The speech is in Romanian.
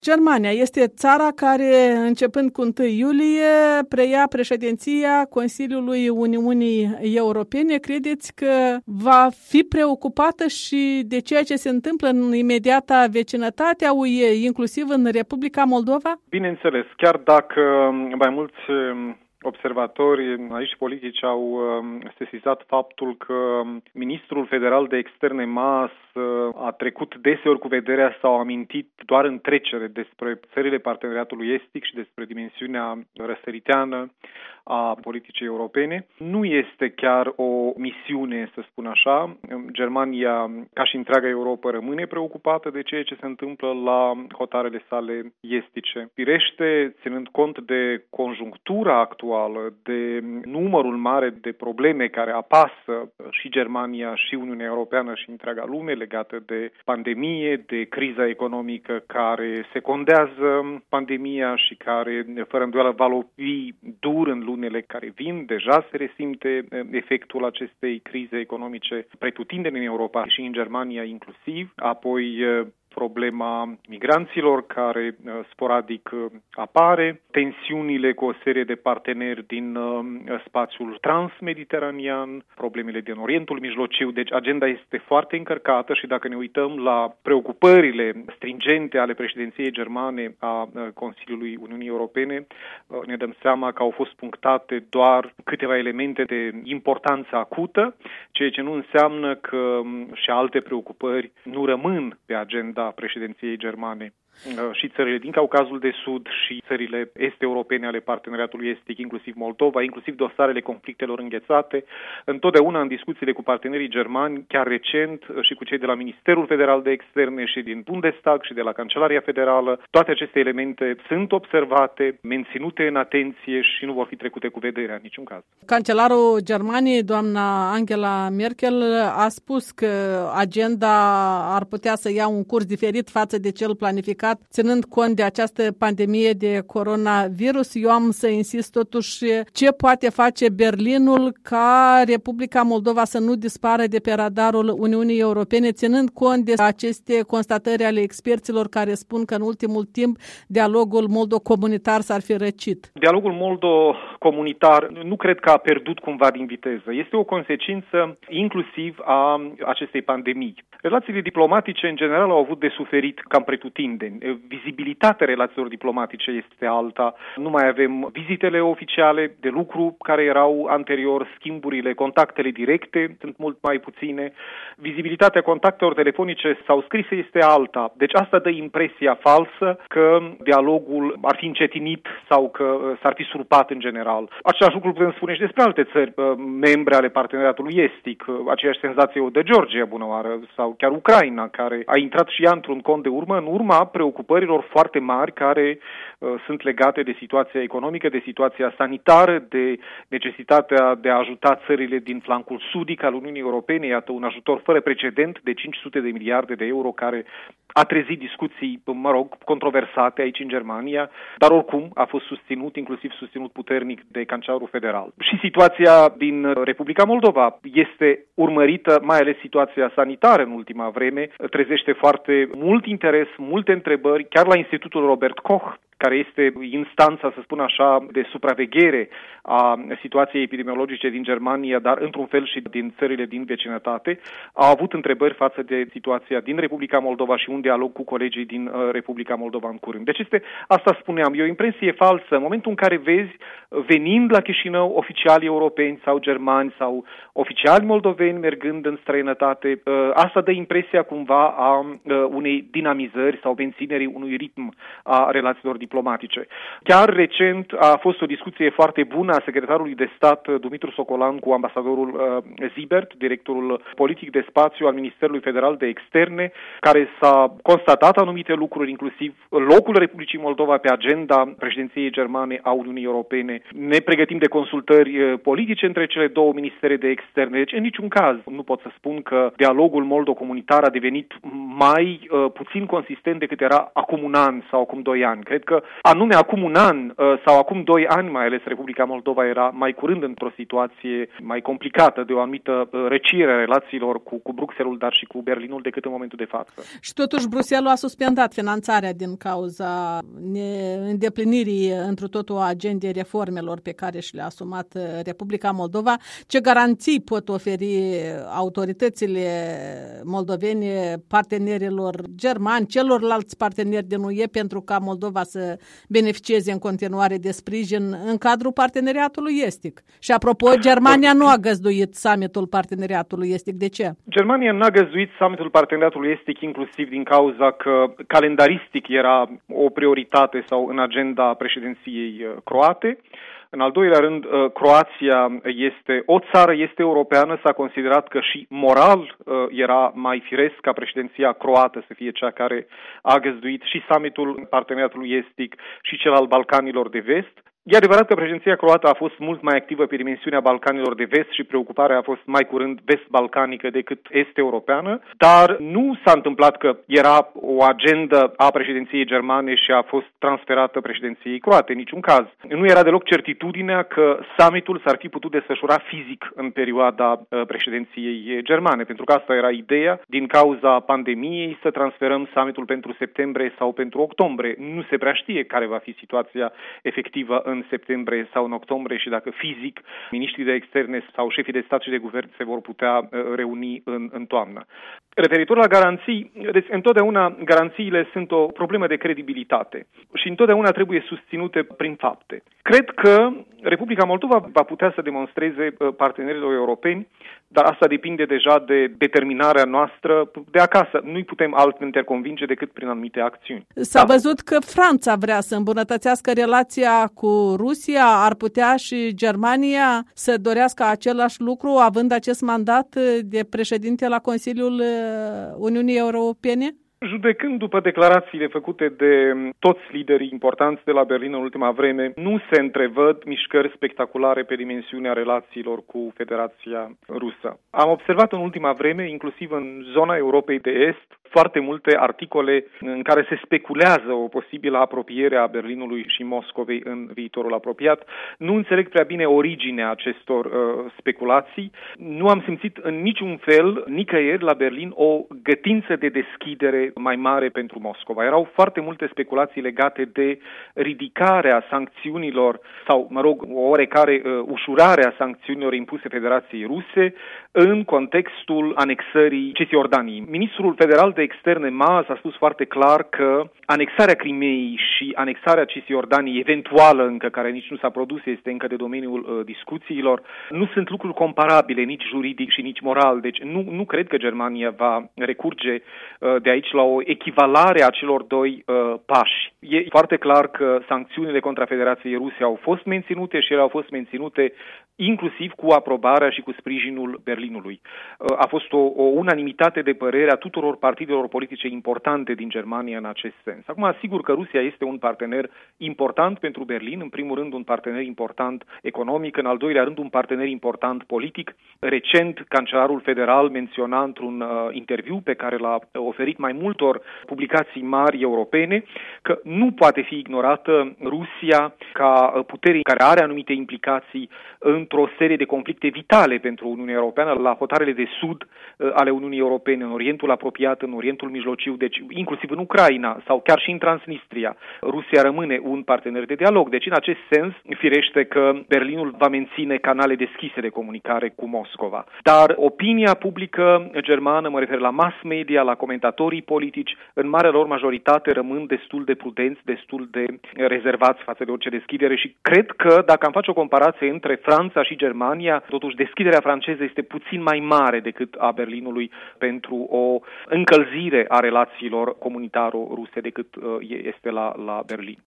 Germania este țara care, începând cu 1 iulie, preia președinția Consiliului Uniunii Europene. Credeți că va fi preocupată și de ceea ce se întâmplă în imediata vecinătate a UE, inclusiv în Republica Moldova? Bineînțeles, chiar dacă mai mulți observatori aici politici au sesizat faptul că ministrul federal de externe Maas a trecut deseori cu vederea sau a amintit doar în trecere despre țările parteneriatului estic și despre dimensiunea răsăriteană a politicii europene. Nu este chiar o misiune, să spun așa. Germania, ca și întreaga Europa, rămâne preocupată de ceea ce se întâmplă la hotarele sale estice. Firește, ținând cont de conjunctura actuală, de numărul mare de probleme care apasă și Germania, și Uniunea Europeană și întreaga lume legată de pandemie, de criza economică care secundează pandemia și care, fără îndoială, va lovi dur în lunile care vin. Deja se resimte efectul acestei crize economice pretutindeni în Europa și în Germania inclusiv. Apoi problema migranților care sporadic apare, tensiunile cu o serie de parteneri din spațiul transmediteranean, problemele din Orientul Mijlociu. Deci agenda este foarte încărcată și dacă ne uităm la preocupările stringente ale președinției germane a Consiliului Uniunii Europene, ne dăm seama că au fost punctate doar câteva elemente de importanță acută, ceea ce nu înseamnă că și alte preocupări nu rămân pe agenda președinției germane. Și țările din Caucazul de Sud și țările est-europene ale parteneriatului estic, inclusiv Moldova, inclusiv dosarele conflictelor înghețate. Întotdeauna în discuțiile cu partenerii germani, chiar recent și cu cei de la Ministerul Federal de Externe și din Bundestag și de la Cancelaria Federală, toate aceste elemente sunt observate, menținute în atenție și nu vor fi trecute cu vederea în niciun caz. Cancelarul Germaniei, doamna Angela Merkel, a spus că agenda ar putea să ia un curs diferit față de cel planificat, ținând cont de această pandemie de coronavirus. Eu am să insist totuși ce poate face Berlinul ca Republica Moldova să nu dispară de pe radarul Uniunii Europene, ținând cont de aceste constatări ale experților care spun că în ultimul timp dialogul moldo-comunitar s-ar fi răcit. Dialogul moldo-comunitar nu cred că a pierdut cumva din viteză. Este o consecință inclusiv a acestei pandemii. Relațiile diplomatice în general au avut de suferit cam pretutindeni. Vizibilitatea relațiilor diplomatice este alta. Nu mai avem vizitele oficiale de lucru care erau anterior, schimburile, contactele directe sunt mult mai puține. Vizibilitatea contactelor telefonice sau scrise este alta. Deci asta dă impresia falsă că dialogul ar fi încetinit sau că s-ar fi surpat în general. Același lucru putem spune și despre alte țări membre ale parteneriatului estic. Aceeași senzație o dă Georgia, bună oară, sau chiar Ucraina, care a intrat și ea într-un cont de urmă în urma preocupărilor foarte mari care sunt legate de situația economică, de situația sanitară, de necesitatea de a ajuta țările din flancul sudic al Uniunii Europene. Iată, un ajutor fără precedent de 500 de miliarde de euro care a trezit discuții, controversate aici în Germania, dar oricum a fost susținut, inclusiv susținut puternic de Cancelarul Federal. Și situația din Republica Moldova este urmărită, mai ales situația sanitară în ultima vreme, trezește foarte mult interes, multe întrebări, chiar la Institutul Robert Koch, care este instanța, să spun așa, de supraveghere a situației epidemiologice din Germania, dar într-un fel și din țările din vecinătate, au avut întrebări față de situația din Republica Moldova și un dialog cu colegii din Republica Moldova în curând. Deci asta spuneam, e o impresie falsă. În momentul în care vezi, venind la Chișinău, oficiali europeni sau germani sau oficiali moldoveni mergând în străinătate, asta dă impresia cumva a unei dinamizări sau menținerii unui ritm a relațiilor diplomatice. Chiar recent a fost o discuție foarte bună a secretarului de stat Dumitru Socolan cu ambasadorul Zibert, directorul politic de spațiu al Ministerului Federal de Externe, care s-a constatat anumite lucruri, inclusiv locul Republicii Moldova pe agenda președinției germane a Uniunii Europene. Ne pregătim de consultări politice între cele două ministere de externe. Deci, în niciun caz, nu pot să spun că dialogul moldo-comunitar a devenit mai puțin consistent decât era acum un an sau acum 2 ani. Cred că că anume acum un an sau acum 2 ani, mai ales Republica Moldova era mai curând într-o situație mai complicată de o anumită răcire a relațiilor cu Bruxelles, dar și cu Berlinul decât în momentul de față. Și totuși Bruxelles a suspendat finanțarea din cauza neîndeplinirii întru totul a agendei reformelor pe care și le-a asumat Republica Moldova. Ce garanții pot oferi autoritățile moldovene partenerilor germani, celorlalți parteneri din UE pentru ca Moldova să beneficieze în continuare de sprijin în cadrul parteneriatului estic? Și apropo, Germania nu a găzduit summitul parteneriatului estic. De ce? Germania n-a găzduit summitul parteneriatului estic inclusiv din cauza că calendaristic era o prioritate sau în agenda președinției croate. În al doilea rând, Croația este o țară, este europeană, s-a considerat că și moral era mai firesc ca președinția croată să fie cea care a găzduit și summitul parteneriatului estic și cel al Balcanilor de Vest. E adevărat că președinția croată a fost mult mai activă pe dimensiunea Balcanilor de Vest și preocuparea a fost mai curând vest-balcanică decât est-europeană, dar nu s-a întâmplat că era o agendă a președinției germane și a fost transferată președinției croate, în niciun caz. Nu era deloc certitudinea că summitul s-ar fi putut desfășura fizic în perioada președinției germane, pentru că asta era ideea, din cauza pandemiei, să transferăm summitul pentru septembrie sau pentru octombrie. Nu se prea știe care va fi situația efectivă în septembrie sau în octombrie și dacă fizic miniștrii de externe sau șefii de stat și de guvern se vor putea reuni în toamnă. Referitor la garanții, deci întotdeauna garanțiile sunt o problemă de credibilitate și întotdeauna trebuie susținute prin fapte. Cred că Republica Moldova va putea să demonstreze partenerilor europeni, dar asta depinde deja de determinarea noastră de acasă. Nu-i putem altminte convinge decât prin anumite acțiuni. S-a văzut că Franța vrea să îmbunătățească relația cu Rusia, ar putea și Germania să dorească același lucru, având acest mandat de președinte la Consiliul Uniunii Europene? Judecând după declarațiile făcute de toți liderii importanți de la Berlin în ultima vreme, nu se întrevăd mișcări spectaculare pe dimensiunea relațiilor cu Federația Rusă. Am observat în ultima vreme, inclusiv în zona Europei de Est, foarte multe articole în care se speculează o posibilă apropiere a Berlinului și Moscovei în viitorul apropiat. Nu înțeleg prea bine originea acestor speculații. Nu am simțit în niciun fel, nicăieri la Berlin, o gătință de deschidere mai mare pentru Moscova. Erau foarte multe speculații legate de ridicarea sancțiunilor sau, o oarecare ușurare a sancțiunilor impuse Federației Ruse în contextul anexării Cisjordaniei. Ministrul federal de externe Maas a spus foarte clar că anexarea Crimeei și anexarea Cisjordaniei, eventuală încă, care nici nu s-a produs, este încă de domeniul discuțiilor, nu sunt lucruri comparabile, nici juridic și nici moral. Deci nu cred că Germania va recurge de aici la o echivalare a celor doi pași. E foarte clar că sancțiunile contra Federației Ruse au fost menținute și ele au fost menținute inclusiv cu aprobarea și cu sprijinul Berlinului. A fost o unanimitate de părere a tuturor partidelor politice importante din Germania în acest sens. Acum, sigur că Rusia este un partener important pentru Berlin, în primul rând un partener important economic, în al doilea rând un partener important politic. Recent, cancelarul federal menționa într-un interviu pe care l-a oferit mai multor publicații mari europene că nu poate fi ignorată Rusia ca putere care are anumite implicații într-o serie de conflicte vitale pentru Uniunea Europeană, la hotarele de sud ale Uniunii Europene, în Orientul apropiat, în Orientul Mijlociu, deci inclusiv în Ucraina sau chiar și în Transnistria. Rusia rămâne un partener de dialog. Deci, în acest sens, firește că Berlinul va menține canale deschise de comunicare cu Moscova. Dar opinia publică germană, mă refer la mass media, la comentatorii politici, în marea lor majoritate rămân destul de prudenți, destul de rezervați față de orice deschidere și cred că, dacă am face o comparație între Franța și Germania, totuși deschiderea franceză este puțin mai mare decât a Berlinului pentru o încălzire a relațiilor comunitaro-ruse decât este la Berlin.